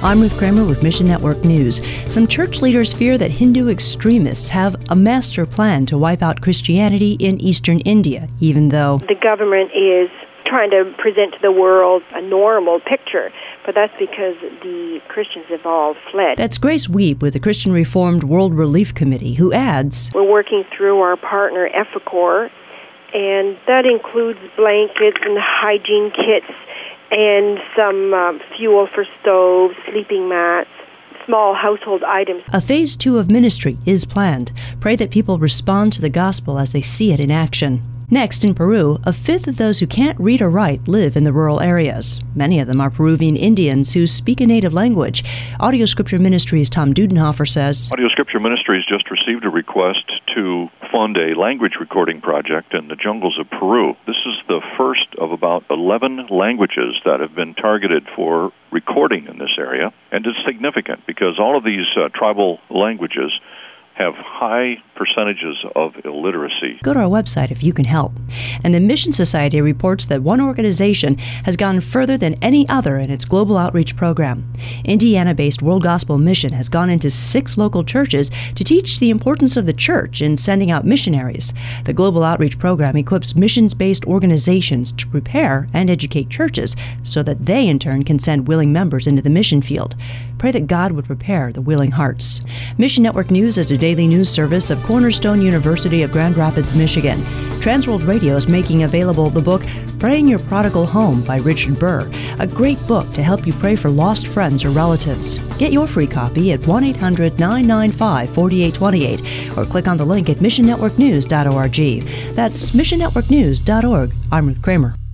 I'm Ruth Kramer with Mission Network News. Some church leaders fear that Hindu extremists have a master plan to wipe out Christianity in eastern India, even though the government is trying to present to the world a normal picture, but that's because the Christians have all fled. That's Grace Wiebe with the Christian Reformed World Relief Committee, who adds, we're working through our partner Epicor, and that includes blankets and hygiene kits and some fuel for stoves, sleeping mats, small household items. A phase 2 of ministry is planned. Pray that people respond to the gospel as they see it in action. Next, in Peru, a fifth of those who can't read or write live in the rural areas. Many of them are Peruvian Indians who speak a native language. Audio Scripture Ministries' Tom Dudenhofer says, Audio Scripture Ministries just received a request to fund a language recording project in the jungles of Peru. This is the first of about 11 languages that have been targeted for recording in this area. And it's significant because all of these tribal languages have high percentages of illiteracy. Go to our website if you can help. And the Mission Society reports that one organization has gone further than any other in its global outreach program. Indiana-based World Gospel Mission has gone into 6 local churches to teach the importance of the church in sending out missionaries. The global outreach program equips missions-based organizations to prepare and educate churches so that they in turn can send willing members into the mission field. Pray that God would prepare the willing hearts. Mission Network News is a daily news service of Cornerstone University of Grand Rapids, Michigan. Transworld Radio is making available the book Praying Your Prodigal Home by Richard Burr, a great book to help you pray for lost friends or relatives. Get your free copy at 1-800-995-4828 or click on the link at missionnetworknews.org. That's missionnetworknews.org. I'm Ruth Kramer.